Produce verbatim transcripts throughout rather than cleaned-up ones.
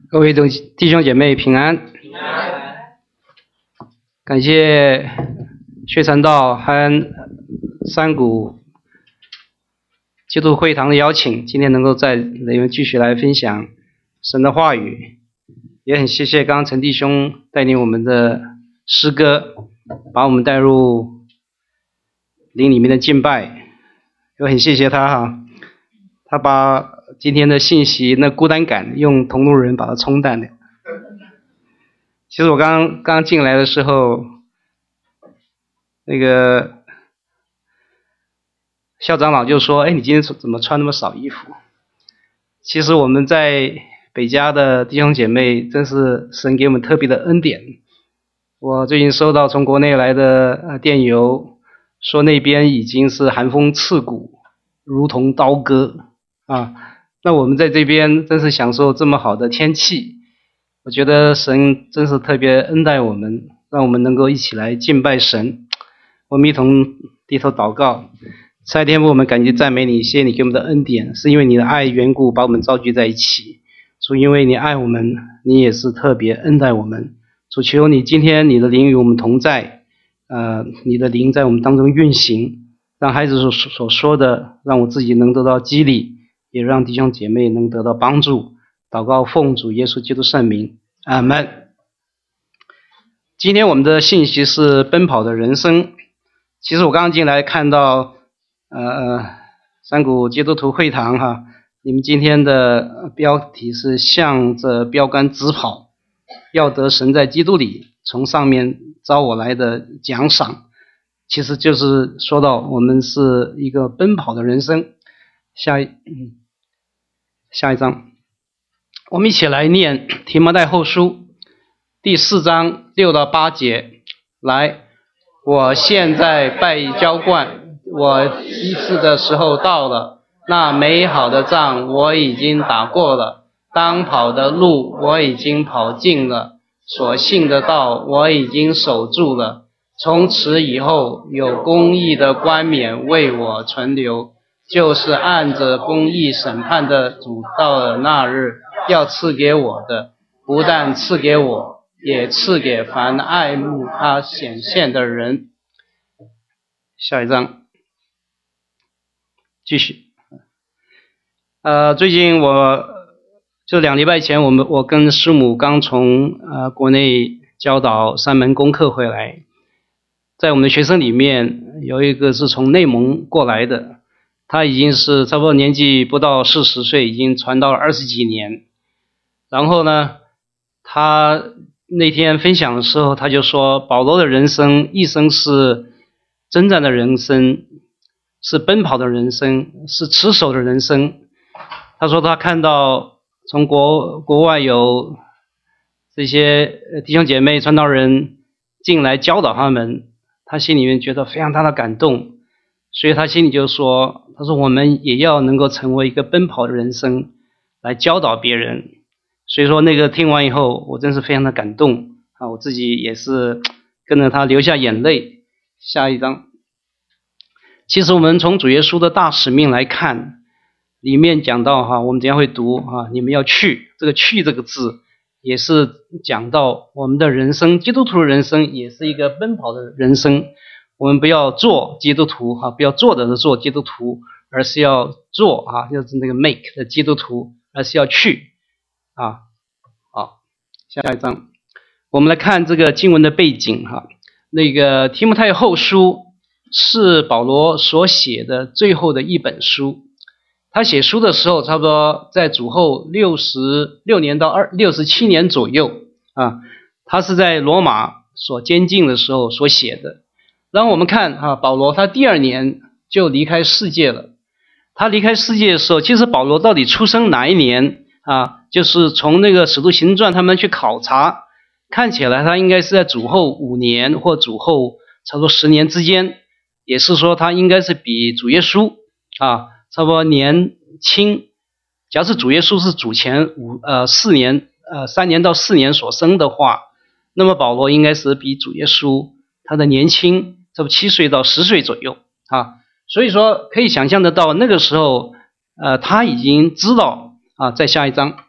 各位弟兄姐妹平安， 平安。 感谢薛传道和山谷基督会堂的邀请，今天能够在雷文继续来分享神的话语，也很谢谢刚刚陈弟兄带领我们的诗歌，把我们带入灵里面的敬拜，又很谢谢他哈，他把今天的信息那孤单感用同路人把它冲淡了。其实我刚刚进来的时候，那个校长老就说：“哎，你今天怎么穿那么少衣服？”其实我们在北家的弟兄姐妹，真是神给我们特别的恩典。我最近收到从国内来的呃电邮，说那边已经是寒风刺骨，如同刀割啊。那我们在这边真是享受这么好的天气，我觉得神真是特别恩待我们，让我们能够一起来敬拜神。我们一同低头祷告。慈爱天父，我们感谢赞美你，谢谢你给我们的恩典，是因为你的爱缘故把我们召聚在一起。主，因为你爱我们，你也是特别恩待我们。主，求你今天你的灵与我们同在，呃，你的灵在我们当中运行，让孩子所所说的，让我自己能得到激励，也让弟兄姐妹能得到帮助。祷告奉主耶稣基督圣名，阿们。今天我们的信息是奔跑的人生。其实我刚刚进来看到呃山谷基督徒会堂哈，你们今天的标题是向着标杆直跑，要得神在基督里从上面招我来的奖赏。其实就是说到我们是一个奔跑的人生。下一、嗯、下一章我们一起来念提摩太后书第四章六到八节。来，我现在拜以浇灌，我医治的时候到了，那美好的仗我已经打过了，当跑的路我已经跑尽了，所信的道我已经守住了。从此以后，有公义的冠冕为我存留，就是按着公义审判的主到了那日要赐给我的，不但赐给我，也赐给凡爱慕他显现的人。下一章继续。呃，最近我就两礼拜前，我们我跟师母刚从呃国内教导三门功课回来，在我们的学生里面有一个是从内蒙过来的，他已经是差不多年纪不到四十岁，已经传道了二十几年。然后呢，他那天分享的时候，他就说保罗的人生一生是征战的人生，是奔跑的人生，是持守的人生。他说他看到从国国外有这些弟兄姐妹传道人进来教导他们，他心里面觉得非常大的感动，所以他心里就说，他说我们也要能够成为一个奔跑的人生来教导别人。所以说那个听完以后，我真是非常的感动啊，我自己也是跟着他流下眼泪。下一章，其实我们从主耶稣的大使命来看，里面讲到哈，我们怎样会读啊，你们要去，这个去这个字也是讲到我们的人生，基督徒的人生也是一个奔跑的人生。我们不要做基督徒哈，不要做的是做基督徒，而是要做啊，就是那个 make 的基督徒，而是要去啊。好，下一章我们来看这个经文的背景哈。那个提摩太后书是保罗所写的最后的一本书，他写书的时候差不多在主后六十六年到六十七年左右啊，他是在罗马所监禁的时候所写的。然后我们看啊，保罗他第二年就离开世界了。他离开世界的时候，其实保罗到底出生哪一年啊？就是从那个使徒行传他们去考察，看起来他应该是在主后五年或主后差不多十年之间，也是说他应该是比主耶稣啊差不多年轻。假设主耶稣是主前五呃四年呃三年到四年所生的话，那么保罗应该是比主耶稣他的年轻，差不多七岁到十岁左右啊。所以说可以想象得到，那个时候呃他已经知道啊，在下一章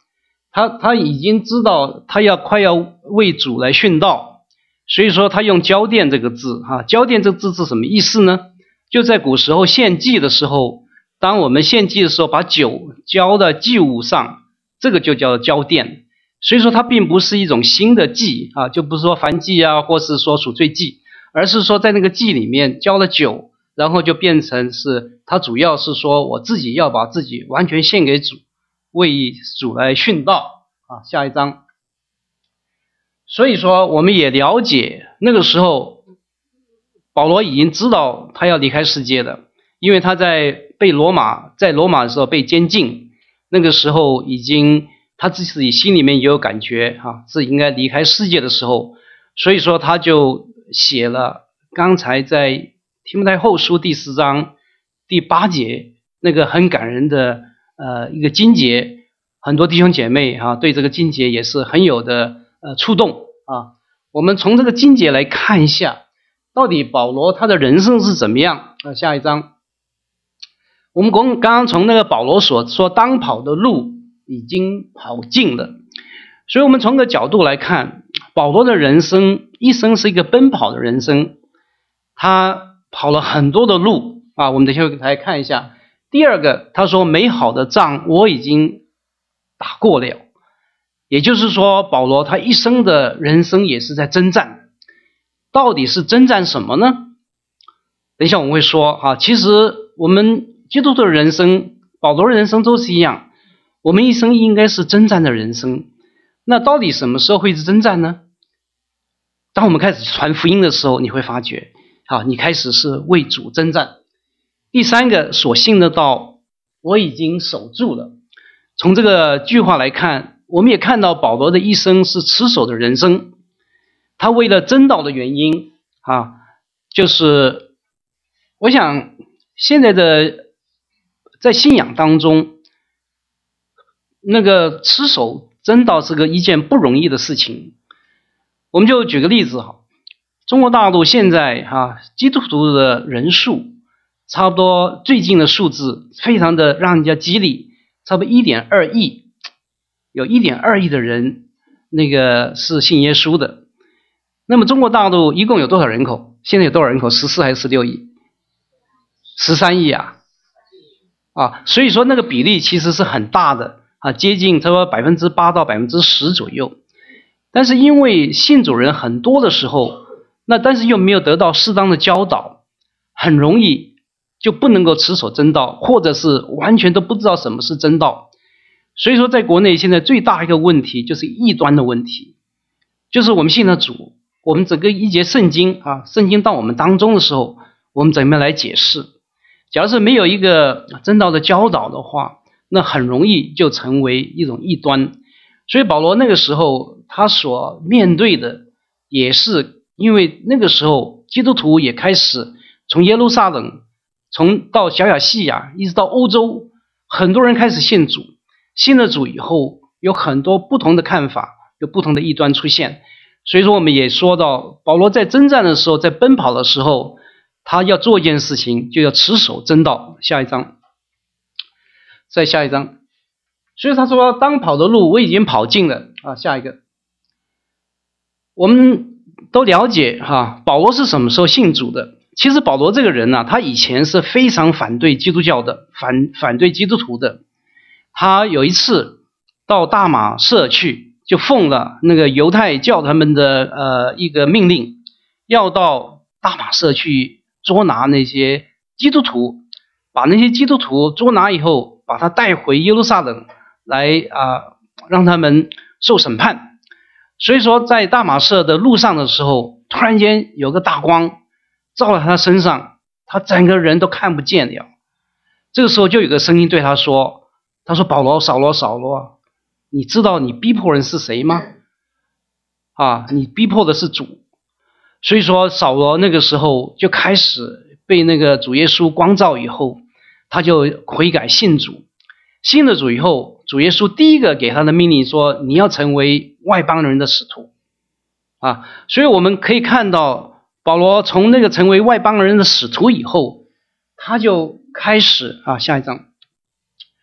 他他已经知道他要快要为主来殉道，所以说他用交奠这个字哈，交奠这个字是什么意思呢？就在古时候献祭的时候，当我们献祭的时候，把酒浇到祭物上，这个就叫交奠。所以说它并不是一种新的祭啊，就不是说燔祭啊，或是说赎罪祭，而是说在那个祭里面浇了酒，然后就变成是它主要是说我自己要把自己完全献给主，为主来殉道啊。下一章。所以说我们也了解那个时候保罗已经知道他要离开世界的，因为他在被罗马在罗马的时候被监禁，那个时候已经他自己心里面也有感觉哈，是应该离开世界的时候，所以说他就写了刚才在提摩太后书第四章第八节那个很感人的呃一个经节，很多弟兄姐妹哈对这个经节也是很有的呃触动啊。我们从这个经节来看一下，到底保罗他的人生是怎么样啊？下一章，我们刚刚从那个保罗所说当跑的路已经跑尽了，所以我们从个角度来看，保罗的人生一生是一个奔跑的人生，他跑了很多的路啊。我们等一下来看一下。第二个，他说美好的仗我已经打过了，也就是说保罗他一生的人生也是在征战。到底是征战什么呢？等一下我们会说啊，其实我们基督徒的人生，保罗的人生都是一样，我们一生应该是征战的人生。那到底什么时候会是征战呢？当我们开始传福音的时候，你会发觉啊，你开始是为主征战。第三个，所信的道我已经守住了。从这个句话来看，我们也看到保罗的一生是持守的人生。他为了真道的原因啊，就是我想现在的在信仰当中，那个持守真道是个一件不容易的事情。我们就举个例子哈，中国大陆现在哈基督徒的人数差不多最近的数字非常的让人家激励，差不多 一点二亿，有 一点二亿的人那个是信耶稣的。那么中国大陆一共有多少人口？现在有多少人口？十四还是十六亿？十三亿啊！啊，所以说那个比例其实是很大的啊，接近差不多百分之八到百分之十左右。但是因为信主人很多的时候，那但是又没有得到适当的教导，很容易就不能够持守真道，或者是完全都不知道什么是真道。所以说在国内现在最大一个问题就是异端的问题，就是我们信了主，我们整个一节圣经啊，圣经到我们当中的时候，我们怎么样来解释？假如是没有一个真道的教导的话，那很容易就成为一种异端。所以保罗那个时候他所面对的也是因为那个时候基督徒也开始从耶路撒冷，从到小亚细亚一直到欧洲，很多人开始信主，信了主以后有很多不同的看法，有不同的异端出现。所以说我们也说到保罗在征战的时候，在奔跑的时候，他要做一件事情，就要持守真道。下一章，再下一章。所以他说当跑的路我已经跑尽了啊。下一个，我们都了解哈、啊，保罗是什么时候信主的？其实保罗这个人呢、啊，他以前是非常反对基督教的，反反对基督徒的。他有一次到大马色去，就奉了那个犹太教他们的呃一个命令，要到大马色去捉拿那些基督徒，把那些基督徒捉拿以后，把他带回耶路撒冷来啊、呃，让他们受审判。所以说在大马色的路上的时候，突然间有个大光照在他身上，他整个人都看不见了。这个时候就有个声音对他说，他说保罗，扫罗，扫罗，你知道你逼迫人是谁吗？啊，你逼迫的是主。所以说扫罗那个时候就开始被那个主耶稣光照以后，他就悔改信主。信了主以后，主耶稣第一个给他的命令说，你要成为外邦人的使徒啊。所以我们可以看到保罗从那个成为外邦人的使徒以后，他就开始啊，下一章。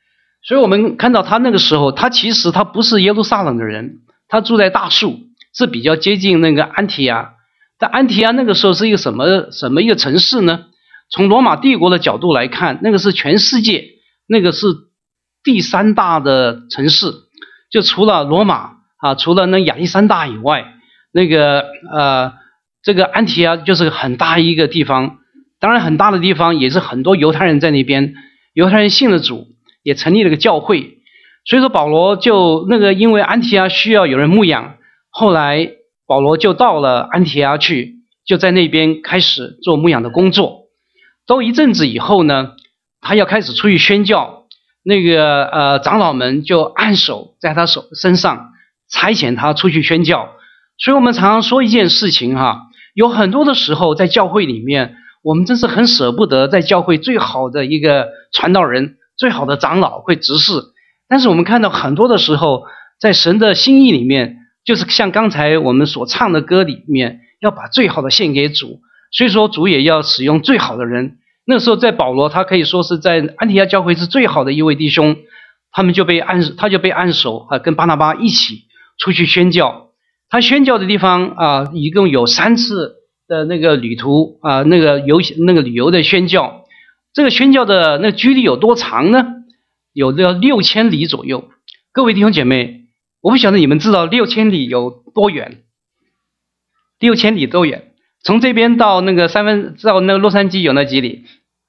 所以我们看到他那个时候，他其实他不是耶路撒冷的人，他住在大树，是比较接近那个安提阿。但安提阿那个时候是一个什么什么一个城市呢？从罗马帝国的角度来看，那个是全世界那个是第三大的城市，就除了罗马啊，除了那亚历山大以外，那个呃这个安提阿就是很大一个地方。当然很大的地方也是很多犹太人在那边，犹太人信了主，也成立了个教会。所以说保罗就那个因为安提阿需要有人牧养，后来保罗就到了安提阿去，就在那边开始做牧养的工作。都一阵子以后呢，他要开始出去宣教，那个呃长老们就按手在他手身上，差遣他出去宣教。所以我们常常说一件事情哈，有很多的时候在教会里面，我们真是很舍不得在教会最好的一个传道人，最好的长老会执事。但是我们看到很多的时候，在神的心意里面，就是像刚才我们所唱的歌里面，要把最好的献给主。所以说主也要使用最好的人。那时候在保罗，他可以说是在安提阿教会是最好的一位弟兄，他们就被按他就被按手啊，跟巴拿巴一起出去宣教。他宣教的地方啊，一共有三次的那个旅途啊，那个游那个旅游的宣教。这个宣教的那个距离有多长呢？有的六千里左右。各位弟兄姐妹，我不晓得你们知道六千里有多远？六千里多远？从这边到那个三分到那个洛杉矶有那几里？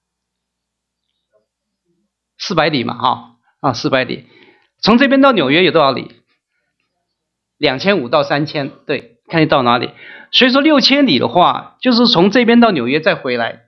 四百里嘛，哈啊，四百里。从这边到纽约有多少里？两千五到三千，对，看你到哪里。所以说六千里的话，就是从这边到纽约再回来。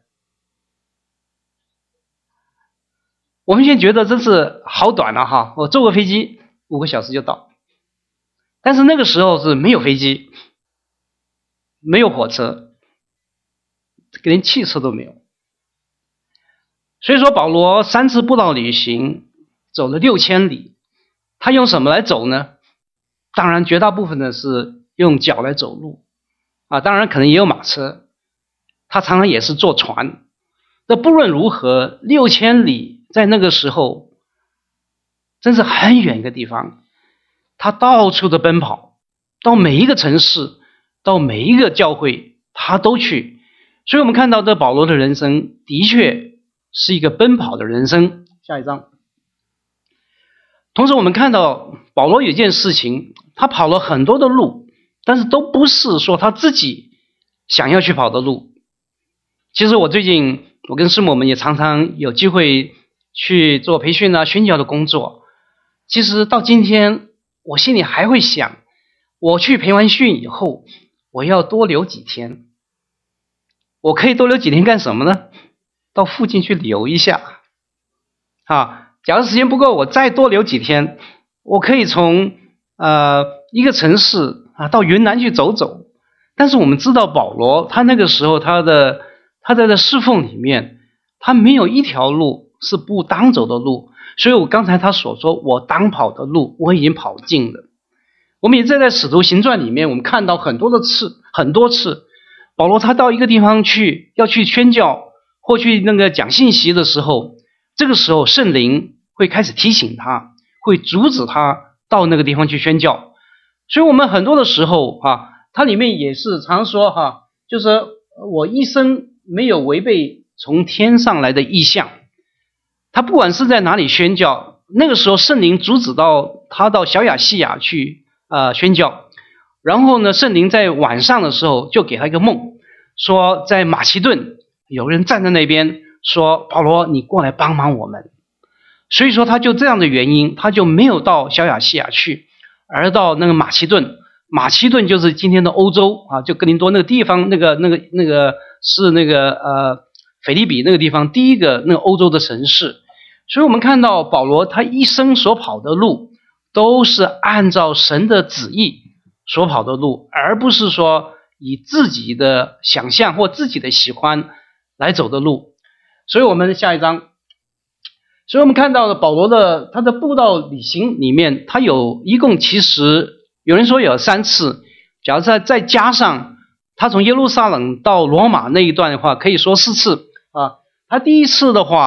我们现在觉得真是好短了哈，我坐个飞机五个小时就到。但是那个时候是没有飞机，没有火车，连汽车都没有。所以说保罗三次布道旅行走了六千里，他用什么来走呢？当然绝大部分的是用脚来走路啊，当然可能也有马车，他常常也是坐船。那不论如何，六千里在那个时候真是很远一个地方，他到处的奔跑，到每一个城市，到每一个教会他都去。所以我们看到这保罗的人生的确是一个奔跑的人生。下一章。同时我们看到保罗有一件事情，他跑了很多的路，但是都不是说他自己想要去跑的路。其实我最近我跟师母们也常常有机会去做培训啊宣教的工作。其实到今天我心里还会想，我去培完训以后我要多留几天。我可以多留几天干什么呢？到附近去旅游一下啊，假如时间不够，我再多留几天，我可以从呃一个城市啊到云南去走走。但是我们知道保罗他那个时候他的他在这侍奉里面，他没有一条路是不当走的路。所以我刚才他所说我当跑的路我已经跑尽了。我们也在在使徒行传里面，我们看到很多的次很多次保罗他到一个地方去要去宣教或去那个讲信息的时候，这个时候圣灵会开始提醒他，会阻止他到那个地方去宣教。所以我们很多的时候啊，它里面也是常说哈，就是我一生没有违背从天上来的意象。他不管是在哪里宣教，那个时候圣灵阻止到他到小亚细亚去呃宣教。然后呢，圣灵在晚上的时候就给他一个梦，说在马其顿有人站在那边说，保罗你过来帮忙我们。所以说他就这样的原因，他就没有到小亚细亚去，而到那个马其顿。马其顿就是今天的欧洲啊，就哥林多那个地方，那个那个那个是那个呃腓立比那个地方第一个那个欧洲的城市。所以我们看到保罗他一生所跑的路都是按照神的旨意所跑的路，而不是说以自己的想象或自己的喜欢来走的路。所以我们下一章，所以我们看到了保罗的他的布道旅行里面，他有一共其实有人说有三次，假如再再加上他从耶路撒冷到罗马那一段的话，可以说四次啊。他第一次的话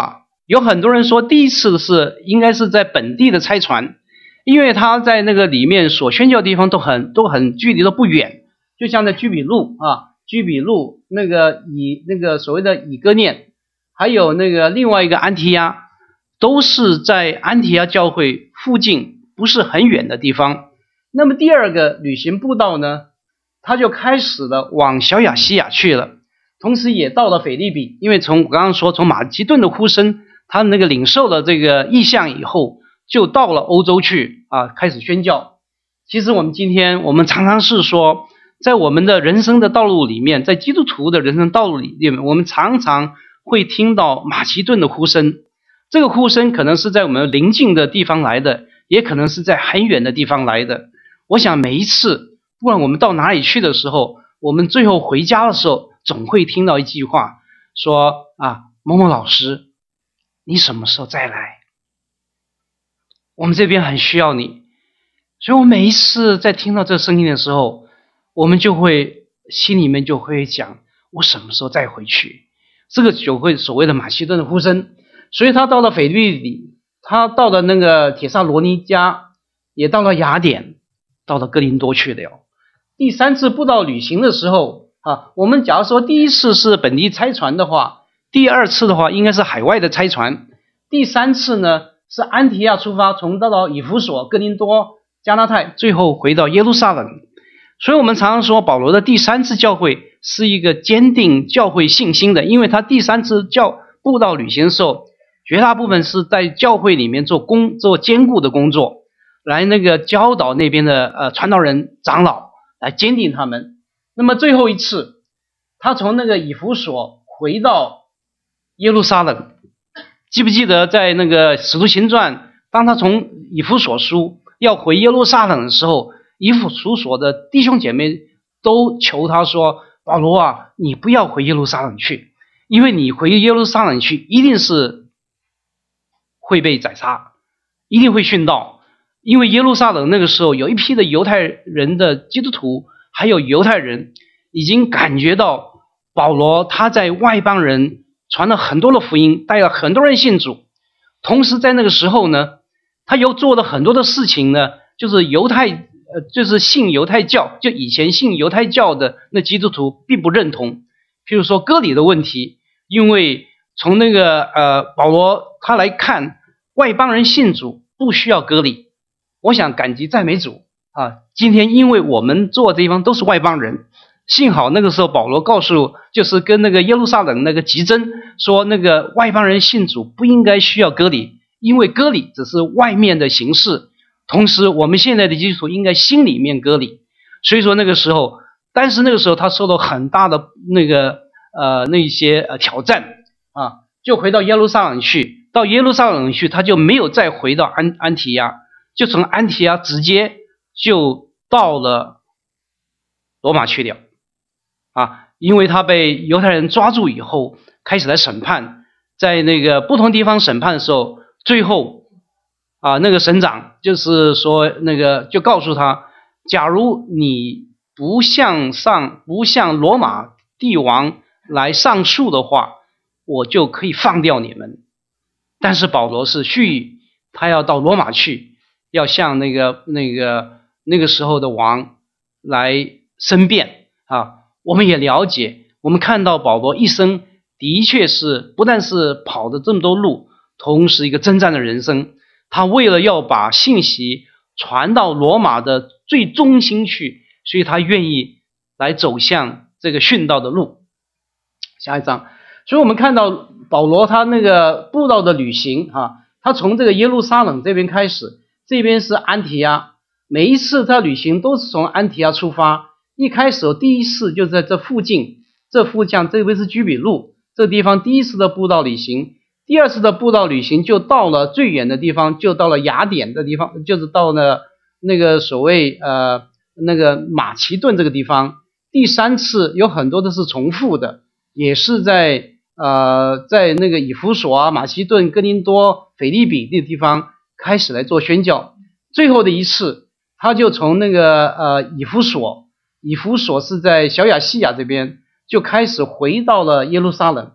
有很多人说第一次是应该是在本地的差传，因为他在那个里面所宣教的地方都很都很距离都不远，就像在居比路啊，居比路那个以那个所谓的以哥念，还有那个另外一个安提亚，都是在安提亚教会附近不是很远的地方。那么第二个旅行步道呢，他就开始了往小亚细亚去了，同时也到了腓立比，因为从我刚刚说从马其顿的呼声，他那个领受了这个意象以后，就到了欧洲去啊，开始宣教。其实我们今天我们常常是说，在我们的人生的道路里面，在基督徒的人生道路里面，我们常常会听到马其顿的呼声。这个呼声可能是在我们邻近的地方来的，也可能是在很远的地方来的。我想每一次不管我们到哪里去的时候，我们最后回家的时候总会听到一句话，说啊，某某老师，你什么时候再来？我们这边很需要你。所以我每一次在听到这声音的时候，我们就会心里面就会讲，我什么时候再回去？这个就会所谓的马其顿的呼声。所以他到了腓立比，他到了那个帖撒罗尼迦，也到了雅典，到了哥林多去了。第三次布道旅行的时候啊，我们假如说第一次是本地差传的话，第二次的话应该是海外的差传，第三次呢是安提亚出发，从到到以弗所、哥林多、加拉太，最后回到耶路撒冷。所以我们常常说保罗的第三次教会是一个坚定教会信心的，因为他第三次教布道旅行的时候，绝大部分是在教会里面做工做坚固的工作，来那个教导那边的呃传道人长老，来坚定他们。那么最后一次他从那个以弗所回到耶路撒冷，记不记得在那个使徒行传，当他从以弗所书要回耶路撒冷的时候，以弗所的弟兄姐妹都求他说，保罗啊，你不要回耶路撒冷去，因为你回耶路撒冷去一定是会被宰杀，一定会殉道。因为耶路撒冷那个时候有一批的犹太人的基督徒，还有犹太人已经感觉到保罗他在外邦人传了很多的福音，带了很多人信主，同时在那个时候呢，他又做了很多的事情呢，就是犹太呃，就是信犹太教，就以前信犹太教的那基督徒并不认同。譬如说割礼的问题，因为从那个呃保罗他来看，外邦人信主不需要割礼。我想感激赞美主啊！今天因为我们坐的地方都是外邦人，幸好那个时候保罗告诉，就是跟那个耶路撒冷那个集珍说，那个外邦人信主不应该需要割礼，因为割礼只是外面的形式，同时我们现在的基督徒应该心里面割礼。所以说那个时候，但是那个时候他受到很大的那个呃那些呃挑战啊，就回到耶路撒冷去，到耶路撒冷去他就没有再回到安安提亚，就从安提亚直接就到了罗马去了啊，因为他被犹太人抓住以后，开始来审判，在那个不同地方审判的时候，最后啊那个省长就是说那个就告诉他，假如你不向上不向罗马帝王来上诉的话，我就可以放掉你们。但是保罗是蓄他要到罗马去，要向那个那个那个时候的王来申辩啊。我们也了解，我们看到保罗一生的确是不但是跑的这么多路，同时一个征战的人生。他为了要把信息传到罗马的最中心去，所以他愿意来走向这个殉道的路。下一章，所以我们看到保罗他那个布道的旅行啊，他从这个耶路撒冷这边开始，这边是安提阿，每一次他旅行都是从安提阿出发。一开始第一次就在这附近，这附近这边是居比路，这地方第一次的布道旅行。第二次的布道旅行就到了最远的地方，就到了雅典的地方，就是到了那个所谓呃那个马其顿这个地方。第三次有很多都是重复的，也是在呃在那个以弗所啊、马其顿、哥林多、腓立比那地方开始来做宣教。最后的一次，他就从那个呃以弗所，以弗所是在小亚细亚这边，就开始回到了耶路撒冷。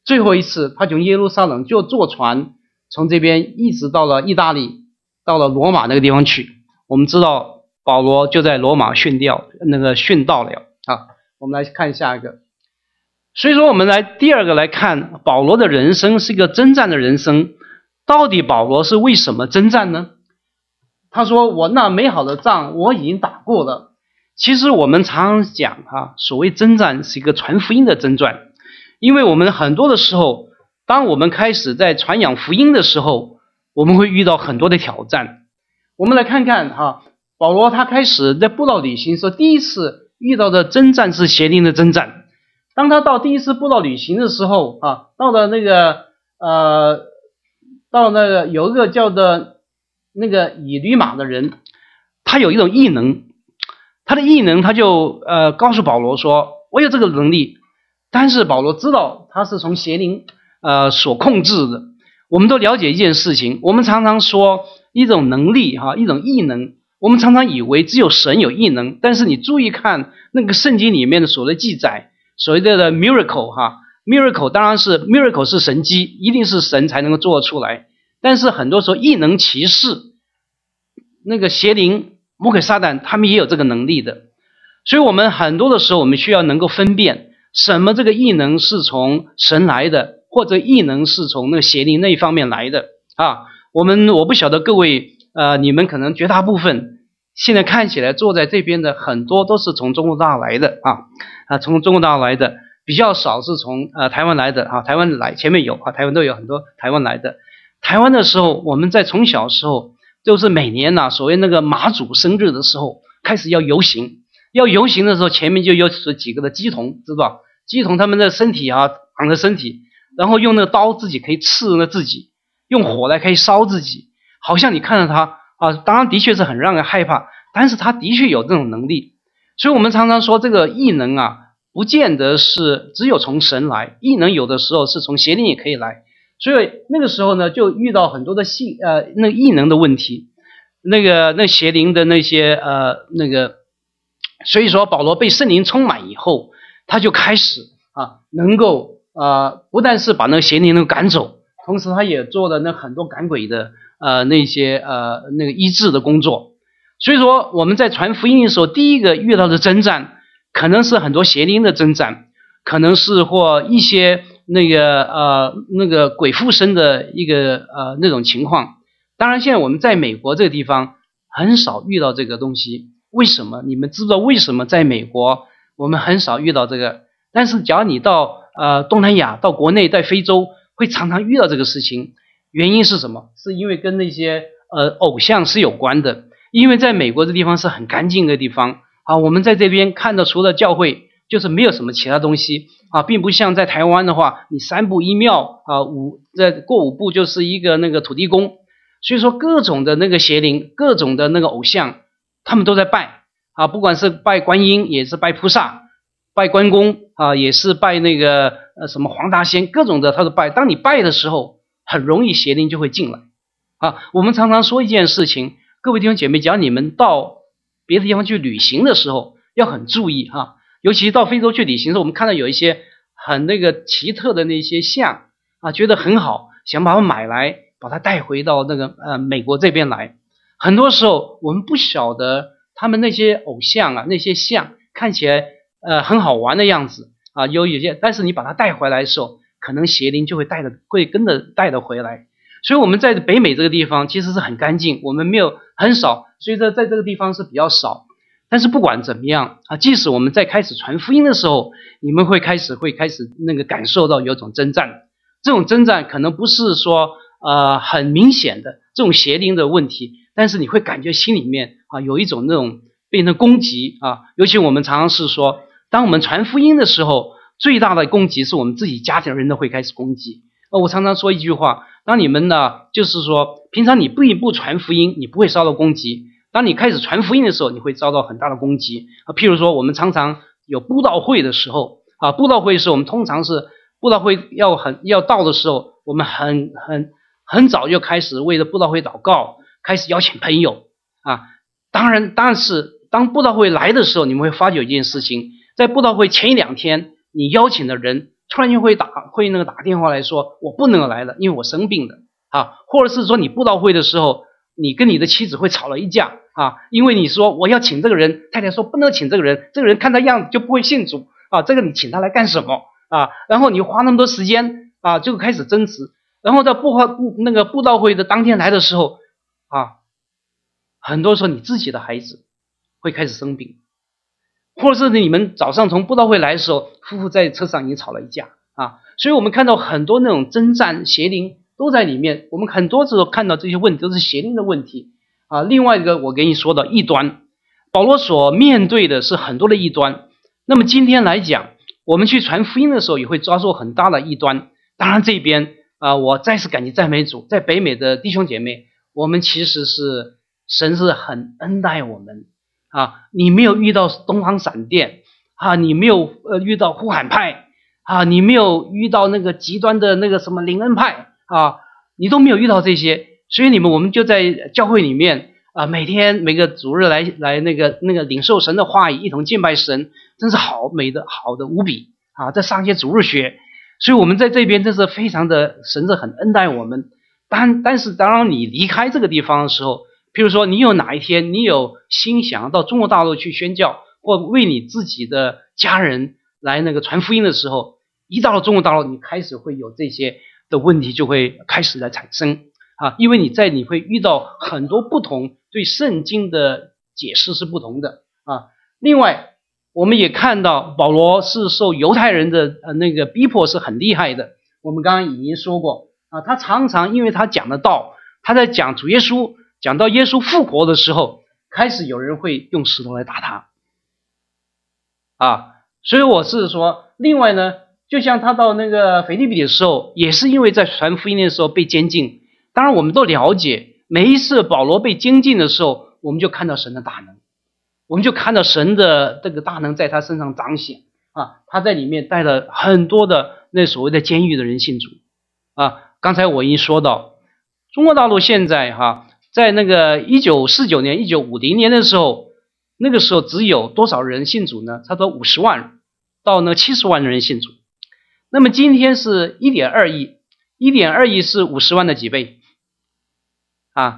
最后一次他从耶路撒冷就坐船从这边一直到了意大利，到了罗马那个地方去。我们知道保罗就在罗马殉掉那个殉道了啊。我们来看下一个。所以说我们来第二个来看保罗的人生是一个征战的人生。到底保罗是为什么征战呢？他说我那美好的仗我已经打过了。其实我们常常讲啊，所谓征战是一个传福音的征战。因为我们很多的时候，当我们开始在传扬福音的时候，我们会遇到很多的挑战。我们来看看哈，保罗他开始在布道旅行的时候，第一次遇到的征战是邪灵的征战。当他到第一次布道旅行的时候啊，到了那个呃，到那个有一个叫做那个以吕马的人，他有一种异能，他的异能他就呃告诉保罗说，我有这个能力。但是保罗知道他是从邪灵呃所控制的。我们都了解一件事情，我们常常说一种能力哈，一种异能，我们常常以为只有神有异能，但是你注意看那个圣经里面的所谓记载，所谓的 miracle 哈 miracle 当然是 miracle 是神迹，一定是神才能够做出来。但是很多时候异能奇事，那个邪灵魔鬼撒旦他们也有这个能力的。所以我们很多的时候我们需要能够分辨什么这个异能是从神来的，或者异能是从那个邪灵那一方面来的啊。我们我不晓得各位呃，你们可能绝大部分现在看起来坐在这边的很多都是从中国大陆来的啊啊，从中国大陆来的比较少是从呃台湾来的啊，台湾来前面有啊，台湾都有很多台湾来的。台湾的时候，我们在从小时候就是每年呐、啊，所谓那个妈祖生日的时候开始要游行，要游行的时候前面就有几个的乩童，知道吧？乩童他们的身体啊绑着身体，然后用那个刀自己可以刺那自己，用火来可以烧自己，好像你看到他啊，当然的确是很让人害怕，但是他的确有这种能力。所以我们常常说这个异能啊，不见得是只有从神来，异能有的时候是从邪灵也可以来。所以那个时候呢，就遇到很多的性呃那个异能的问题，那个那邪灵的那些呃那个，所以说保罗被圣灵充满以后，他就开始啊能够呃不但是把那个邪灵能赶走，同时他也做了那很多赶鬼的呃那些呃那个医治的工作。所以说我们在传福音的时候，第一个遇到的征战可能是很多邪灵的征战，可能是或一些那个呃那个鬼附身的一个呃那种情况。当然现在我们在美国这个地方很少遇到这个东西。为什么？你们知道为什么在美国我们很少遇到这个？但是假如你到呃东南亚，到国内，在非洲会常常遇到这个事情。原因是什么？是因为跟那些呃偶像是有关的。因为在美国这地方是很干净的地方啊，我们在这边看到除了教会就是没有什么其他东西啊，并不像在台湾的话，你三步一庙啊，五再过五步就是一个那个土地公。所以说各种的那个邪灵，各种的那个偶像，他们都在拜啊，不管是拜观音，也是拜菩萨，拜关公啊，也是拜那个呃什么黄大仙，各种的他都拜。当你拜的时候，很容易邪灵就会进来啊。我们常常说一件事情，各位弟兄姐妹，只要你们到别的地方去旅行的时候，要很注意哈、啊。尤其到非洲去旅行的时候，我们看到有一些很那个奇特的那些像啊，觉得很好，想把它买来，把它带回到那个呃美国这边来。很多时候我们不晓得他们那些偶像啊，那些像看起来呃很好玩的样子啊，有有些，但是你把它带回来的时候，可能邪灵就会带的会跟着带的回来。所以我们在北美这个地方其实是很干净，我们没有很少，所以在在这个地方是比较少。但是不管怎么样啊，即使我们在开始传福音的时候，你们会开始会开始那个感受到有种征战，这种征战可能不是说呃很明显的这种邪灵的问题，但是你会感觉心里面啊有一种那种被人攻击啊。尤其我们常常是说，当我们传福音的时候，最大的攻击是我们自己家庭人都会开始攻击。呃，我常常说一句话，当你们呢就是说平常你不一步传福音，你不会遭到攻击。当你开始传福音的时候，你会遭到很大的攻击啊。譬如说我们常常有布道会的时候啊，布道会的时候我们通常是布道会要很要到的时候，我们很很很早就开始为了布道会祷告，开始邀请朋友啊。当然但是当布道会来的时候，你们会发觉一件事情，在布道会前一两天你邀请的人突然间会打会那个打电话来说我不能来了，因为我生病了啊，或者是说你布道会的时候，你跟你的妻子会吵了一架啊，因为你说我要请这个人，太太说不能请这个人，这个人看他样子就不会信主啊，这个你请他来干什么啊？然后你花那么多时间啊，就开始争执，然后在布道布那个布道会的当天来的时候啊，很多时候你自己的孩子会开始生病。或者是你们早上从布道会来的时候，夫妇在车上已经吵了一架啊，所以我们看到很多那种征战邪灵都在里面。我们很多时候看到这些问题都是邪灵的问题啊。另外一个我给你说的异端，保罗所面对的是很多的异端。那么今天来讲，我们去传福音的时候也会遭受很大的异端。当然这边啊，我再次感谢赞美主，在北美的弟兄姐妹，我们其实是神是很恩待我们。啊，你没有遇到东方闪电啊，你没有呃遇到呼喊派啊，你没有遇到那个极端的那个什么灵恩派啊，你都没有遇到这些，所以你们我们就在教会里面啊，每天每个主日来来那个那个领受神的话语，一同敬拜神，真是好美的好的无比啊！再上一些主日学，所以我们在这边真是非常的神是很恩待我们。但但是当然你离开这个地方的时候，譬如说你有哪一天你有心想要到中国大陆去宣教，或为你自己的家人来那个传福音的时候，一到了中国大陆，你开始会有这些的问题就会开始来产生啊，因为你在你会遇到很多不同，对圣经的解释是不同的啊。另外我们也看到保罗是受犹太人的呃那个逼迫是很厉害的，我们刚刚已经说过啊，他常常因为他讲的道，他在讲主耶稣，讲到耶稣复活的时候，开始有人会用石头来打他啊，所以我是说，另外呢，就像他到那个腓立比的时候，也是因为在传福音的时候被监禁。当然我们都了解，每一次保罗被监禁的时候，我们就看到神的大能，我们就看到神的这个大能在他身上彰显啊，他在里面带了很多的那所谓的监狱的人信主啊。刚才我已经说到，中国大陆现在哈、啊，在那个一九四九年、一九五零年的时候，那个时候只有多少人信主呢？差不多五十万到那七十万人信主。那么今天是 一点二亿， 一点二亿是五十万的几倍啊 ?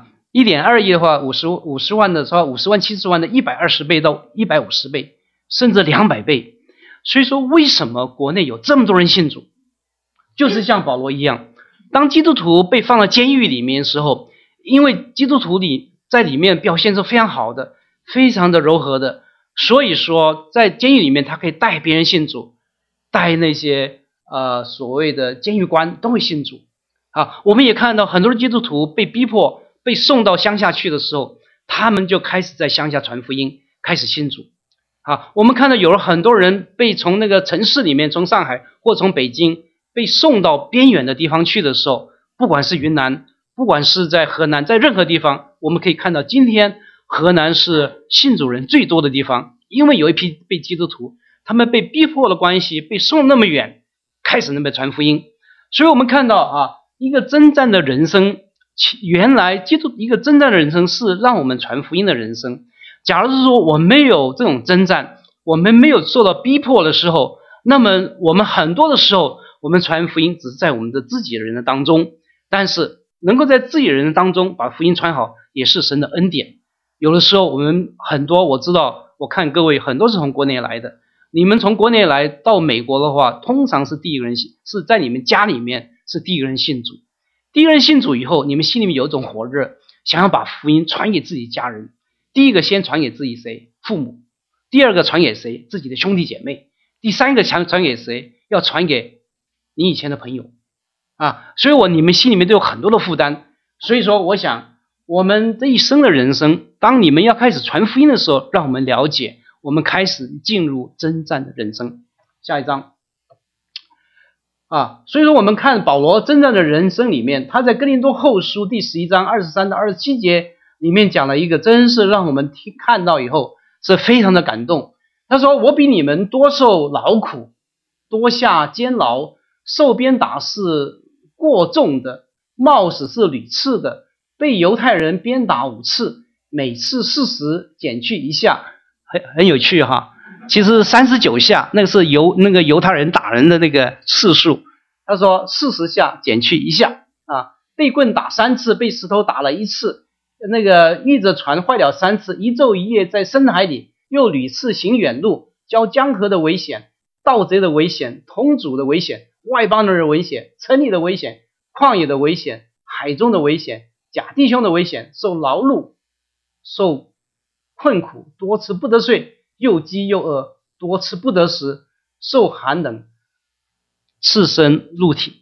一点二亿的话 ,50, 50万的说50万、七十万的一百二十倍到一百五十倍，甚至两百倍。所以说为什么国内有这么多人信主？就是像保罗一样，当基督徒被放到监狱里面的时候，因为基督徒里在里面表现是非常好的，非常的柔和的，所以说在监狱里面他可以带别人信主，带那些呃所谓的监狱官都会信主啊。我们也看到很多的基督徒被逼迫被送到乡下去的时候，他们就开始在乡下传福音，开始信主啊。我们看到有了很多人被从那个城市里面，从上海或从北京被送到边远的地方去的时候，不管是云南，不管是在河南，在任何地方，我们可以看到今天河南是信主人最多的地方，因为有一批被基督徒他们被逼迫的关系，被送那么远，开始那么传福音。所以我们看到啊，一个征战的人生，原来基督一个征战的人生是让我们传福音的人生。假如是说我没有这种征战，我们没有受到逼迫的时候，那么我们很多的时候我们传福音只是在我们的自己人的当中，但是能够在自己人当中把福音传好，也是神的恩典。有的时候我们很多，我知道我看各位很多是从国内来的，你们从国内来到美国的话，通常是第一个人信，是在你们家里面是第一个人信主。第一个人信主以后，你们心里面有一种火热，想要把福音传给自己家人。第一个先传给自己谁？父母。第二个传给谁？自己的兄弟姐妹。第三个传传给谁？要传给你以前的朋友啊。所以我你们心里面都有很多的负担。所以说我想我们这一生的人生，当你们要开始传福音的时候，让我们了解我们开始进入征战的人生。下一章啊，所以说我们看保罗征战的人生里面，他在哥林多后书第十一章二十三到二十七节里面讲了一个，真是让我们听看到以后是非常的感动。他说，我比你们多受劳苦，多下监牢，受鞭打是过重的，冒死是屡次的，被犹太人鞭打五次，每次四十减去一下，很很有趣哈。 其实三十九下，那个是犹那个犹太人打人的那个次数。他说四十下减去一下啊，被棍打三次，被石头打了一次，那个遇着船坏了三次，一昼一夜在深海里，又屡次行远路，交江河的危险，盗贼的危险，同族的危险，外邦人的危险，城里的危险，旷野的危险，海中的危险，假弟兄的危险，受劳碌，受困苦，多次不得睡，又饥又饿，多次不得食，受寒冷，赤身露体。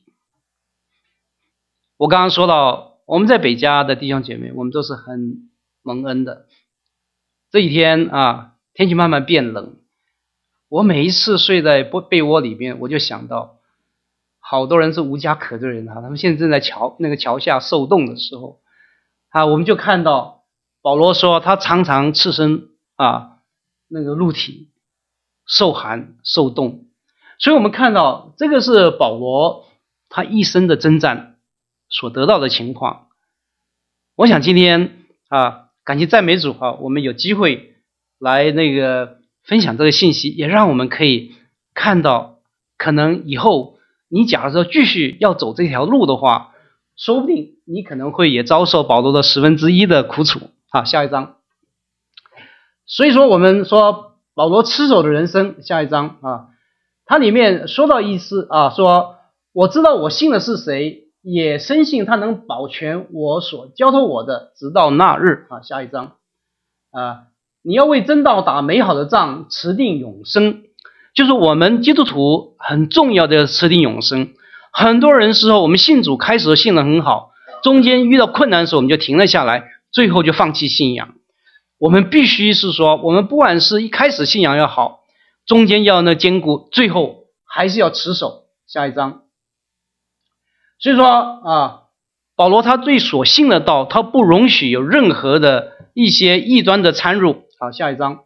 我刚刚说到，我们在北加的弟兄姐妹，我们都是很蒙恩的。这几天啊，天气慢慢变冷，我每一次睡在被窝里边，我就想到，好多人是无家可归人啊，他们现在正在桥那个桥下受冻的时候啊，我们就看到保罗说，他常常赤身啊，那个露体，受寒受冻。所以我们看到这个是保罗他一生的征战所得到的情况。我想今天啊，感谢赞美主啊，我们有机会来那个分享这个信息，也让我们可以看到，可能以后你假如说继续要走这条路的话，说不定你可能会也遭受保罗的十分之一的苦楚啊。下一章。所以说我们说保罗持守的人生，下一章啊，它里面说到意思啊，说我知道我信的是谁，也深信他能保全我所交托我的，直到那日啊。下一章啊，你要为真道打美好的仗，持定永生。就是我们基督徒很重要的持定永生。很多人时候我们信主开始信得很好，中间遇到困难的时候我们就停了下来，最后就放弃信仰。我们必须是说，我们不管是一开始信仰要好，中间要那坚固，最后还是要持守。下一章。所以说啊，保罗他对所信的道，他不容许有任何的一些异端的参入。好，下一章。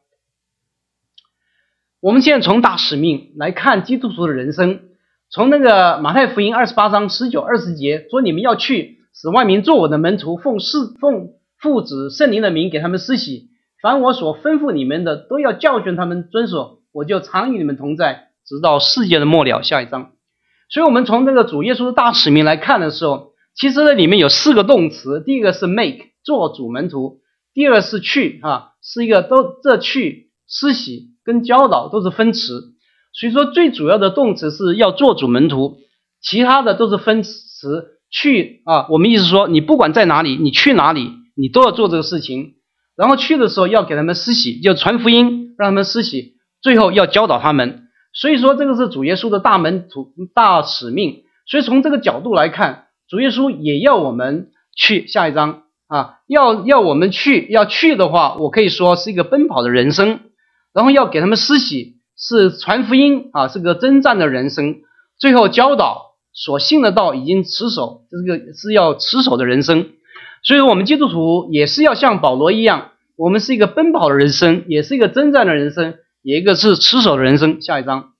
我们现在从大使命来看基督徒的人生，从那个马太福音二十八章十九二十节说，你们要去，使万民做我的门徒，奉是奉父子圣灵的名给他们施洗，凡我所吩咐你们的，都要教训他们遵守，我就常与你们同在，直到世界的末了。下一章。所以我们从这个主耶稣的大使命来看的时候，其实呢里面有四个动词，第一个是 make 做主门徒，第二个是去啊，是一个都这去施洗跟教导都是分词。所以说最主要的动词是要做主门徒，其他的都是分词。去啊，我们意思说你不管在哪里，你去哪里，你都要做这个事情。然后去的时候要给他们施洗，就传福音让他们施洗，最后要教导他们。所以说这个是主耶稣的大门徒大使命。所以从这个角度来看，主耶稣也要我们去。下一章啊，要要我们去，要去的话，我可以说是一个奔跑的人生。然后要给他们施洗，是传福音啊，是个征战的人生。最后教导所信的道已经持守，这个是要持守的人生。所以说我们基督徒也是要像保罗一样，我们是一个奔跑的人生，也是一个征战的人生，也一个是持守的人生。下一章。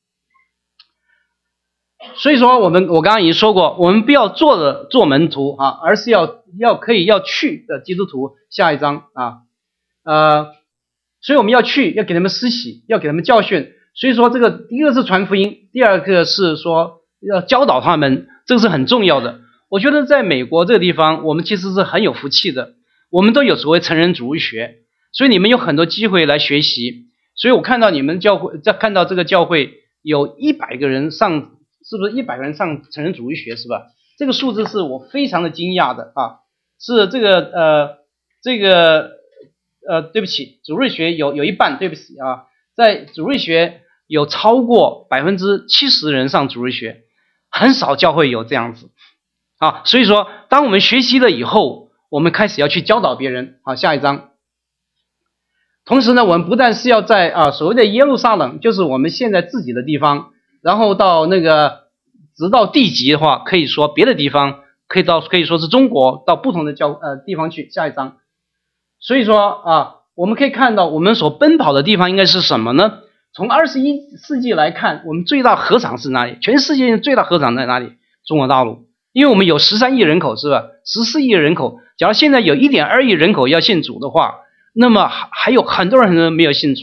所以说我们我刚刚已经说过，我们不要做的做门徒啊，而是要要可以要去的基督徒。下一章啊，呃，所以我们要去，要给他们施洗，要给他们教训。所以说这个第一个是传福音，第二个是说要教导他们，这个是很重要的。我觉得在美国这个地方，我们其实是很有福气的，我们都有所谓成人主日学，所以你们有很多机会来学习。所以我看到你们教会，在看到这个教会有一百个人上，是不是一百个人上成人主日学，是吧？这个数字是我非常的惊讶的啊！是这个呃这个呃对不起，主日学有有一半，对不起啊，在主日学有超过百分之七十的人上主日学，很少教会有这样子啊。所以说，当我们学习了以后，我们开始要去教导别人。好，下一章。同时呢，我们不但是要在啊所谓的耶路撒冷，就是我们现在自己的地方，然后到那个直到地级的话，可以说别的地方，可以到可以说是中国到不同的教呃地方去。下一章。所以说啊，我们可以看到我们所奔跑的地方应该是什么呢？从二十一世纪来看，我们最大合场是哪里？全世界最大合场在哪里？中国大陆。因为我们有十三亿人口，是吧？十四亿人口，假如现在有 一点二亿人口要信主的话，那么还有很多人没有信主。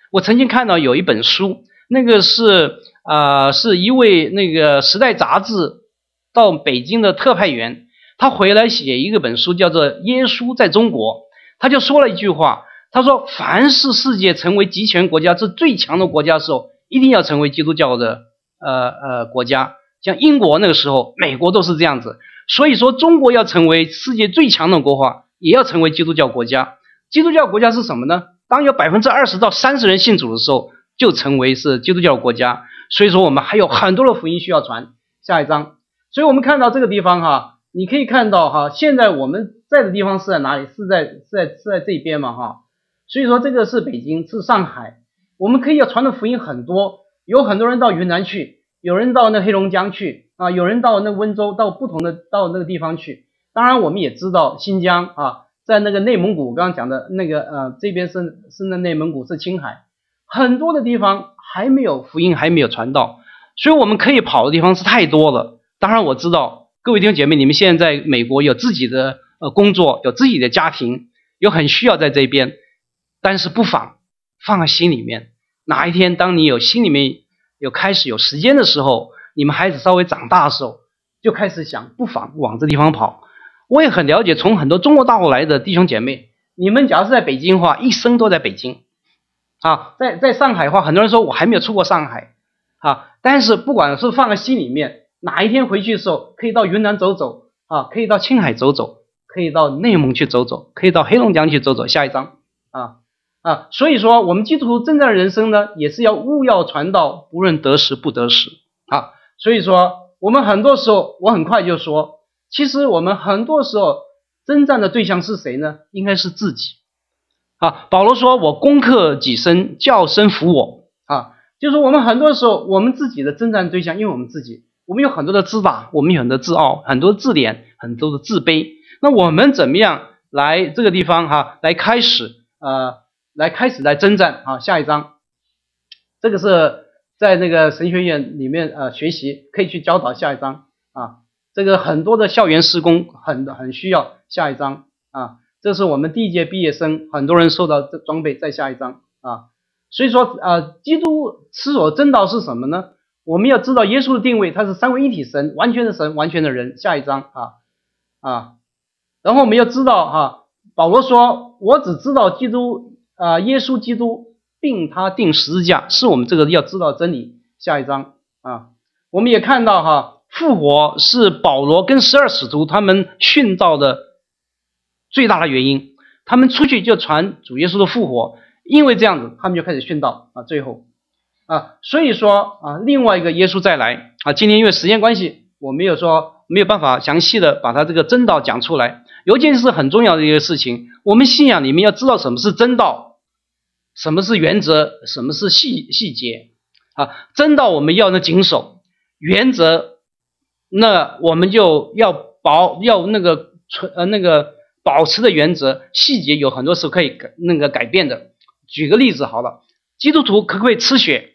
我曾经看到有一本书，那个是呃是一位那个时代杂志到北京的特派员，他回来写一个本书叫做《耶稣在中国》，他就说了一句话，他说凡是世界成为集权国家是最强的国家的时候，一定要成为基督教的呃呃国家，像英国那个时候，美国都是这样子。所以说中国要成为世界最强的国话，也要成为基督教国家。基督教国家是什么呢？当有 百分之二十 到三十 人信主的时候，就成为是基督教国家。所以说我们还有很多的福音需要传。下一章，所以我们看到这个地方哈，你可以看到哈，现在我们在的地方是在哪里？是在是在是在这边嘛哈。所以说这个是北京，是上海，我们可以要传的福音很多，有很多人到云南去，有人到那黑龙江去啊，有人到那温州，到不同的到那个地方去。当然我们也知道新疆啊，在那个内蒙古，刚刚讲的那个呃这边是是那内蒙古是青海，很多的地方还没有福音还没有传到，所以我们可以跑的地方是太多了。当然我知道各位弟兄姐妹，你们现在在美国有自己的呃工作，有自己的家庭，有很需要在这边，但是不妨放在心里面，哪一天当你有心里面有开始有时间的时候，你们孩子稍微长大的时候，就开始想不妨往这地方跑。我也很了解从很多中国大陆来的弟兄姐妹，你们假如是在北京的话，一生都在北京啊，在在上海的话，很多人说我还没有出过上海啊，但是不管是放在心里面，哪一天回去的时候，可以到云南走走啊，可以到青海走走，可以到内蒙去走走，可以到黑龙江去走走。下一章啊啊，所以说我们基督徒真正的人生呢，也是要务要传道，不论得时不得时啊。所以说我们很多时候，我很快就说，其实我们很多时候征战的对象是谁呢？应该是自己啊。保罗说我攻克己身，叫身服我啊，就是我们很多时候我们自己的征战对象，因为我们自己我们有很多的自大，我们有很多的自傲，很多的自怜，很多的自卑。那我们怎么样来这个地方哈、啊，来开始呃来开始来征战啊。下一章，这个是在那个神学院里面呃学习，可以去教导。下一章啊，这个很多的校园事工很很需要。下一章啊，这是我们第一届毕业生，很多人受到这装备。在下一章啊，所以说呃，基督持所真道是什么呢？我们要知道耶稣的定位，他是三位一体神，完全的神，完全的人。下一章啊啊，然后我们要知道哈、啊，保罗说，我只知道基督啊、呃，耶稣基督并他定十字架，是我们这个要知道真理。下一章啊，我们也看到哈、啊，复活是保罗跟十二使徒他们殉道的最大的原因，他们出去就传主耶稣的复活，因为这样子他们就开始殉道啊。最后啊，所以说啊，另外一个耶稣再来啊，今天因为时间关系，我没有说没有办法详细的把他这个真道讲出来。有一件事很重要的一个事情，我们信仰里面要知道什么是真道，什么是原则，什么是细细节啊。真道我们要那谨守，原则那我们就要保要那个呃那个保持的原则，细节有很多时候可以改那个改变的。举个例子好了，基督徒可不可以吃血？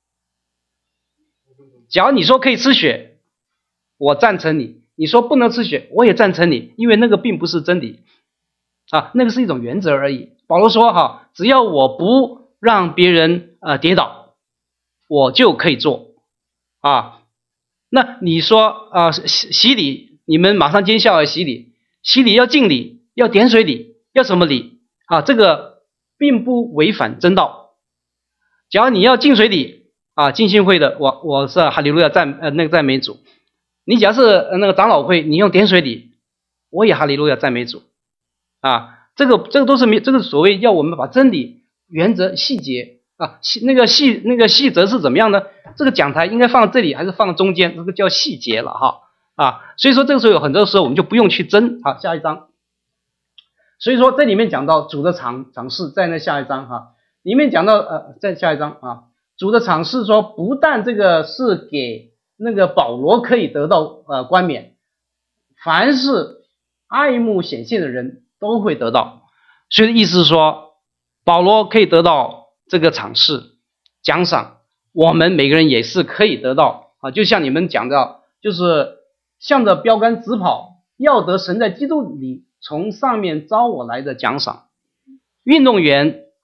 假如你说可以吃血，我赞成你；你说不能吃血，我也赞成你，因为那个并不是真理啊，那个是一种原则而已。保罗说哈，只要我不让别人呃跌倒，我就可以做啊。那你说啊、呃、洗洗礼，你们马上见效要洗礼，洗礼要敬礼，要点水礼，要什么礼啊？这个并不违反真道。假如你要敬水礼啊，浸信会的，我我是哈利路亚赞呃那个赞美主。你假设呃那个长老会，你用点水礼，我也哈利路亚赞美主啊。这个这个都是没这个所谓要我们把真理、原则、细节啊，细那个细那个细则是怎么样呢？这个讲台应该放这里还是放中间？这个叫细节了哈啊。所以说这个时候有很多时候我们就不用去争。好，下一章。所以说这里面讲到主的场场式，在那下一章哈，里面讲到呃在下一章啊，主的场式说不但这个是给那个保罗可以得到呃冠冕，凡是爱慕显现的人都会得到。所以意思是说，保罗可以得到这个场式奖赏，我们每个人也是可以得到啊。就像你们讲的，就是向着标杆直跑，要得神在基督里从上面招我来的奖赏。运动员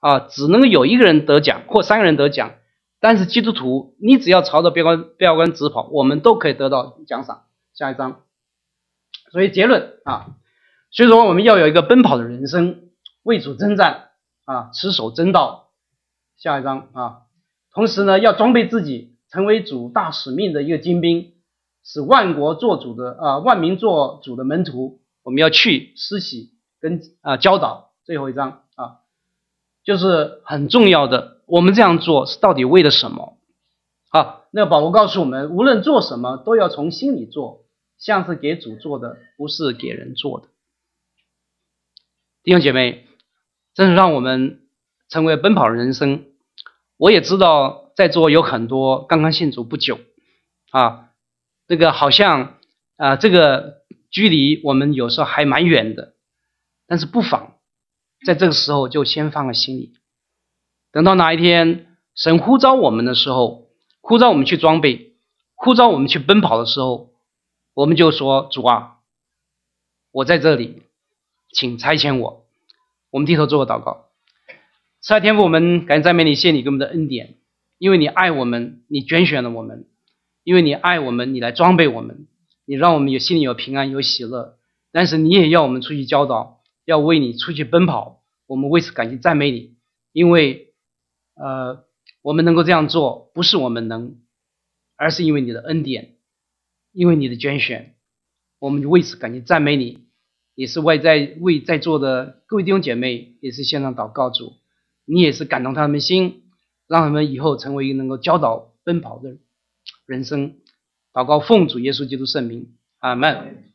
啊，只能够有一个人得奖或三个人得奖，但是基督徒你只要朝着标杆标杆直跑，我们都可以得到奖赏。下一章。所以结论啊，所以说我们要有一个奔跑的人生，为主征战啊，持守真道。下一章啊，同时呢，要装备自己，成为主大使命的一个精兵，使万国做主的啊，万民做主的门徒。我们要去施洗跟啊教导。最后一章啊，就是很重要的，我们这样做是到底为了什么？好，那保罗告诉我们，无论做什么都要从心里做，像是给主做的，不是给人做的。弟兄姐妹，真是让我们成为奔跑的人生。我也知道在座有很多刚刚信主不久啊，这个好像啊，这个距离我们有时候还蛮远的，但是不妨在这个时候就先放在心里，等到哪一天神呼召我们的时候，呼召我们去装备，呼召我们去奔跑的时候，我们就说，主啊，我在这里，请差遣我。我们低头做个祷告。慈爱天父，我们感谢赞美你，谢谢你给我们的恩典，因为你爱我们，你拣选了我们，因为你爱我们，你来装备我们，你让我们有心里有平安有喜乐，但是你也要我们出去教导，要为你出去奔跑。我们为此感谢赞美你，因为呃，我们能够这样做不是我们能，而是因为你的恩典，因为你的拣选。我们为此感谢赞美你，也是为在为在座的各位弟兄姐妹也是献上祷告。主，你也是感动他们心，让他们以后成为一个能够教导奔跑的人生。祷告奉主耶稣基督圣名，阿们。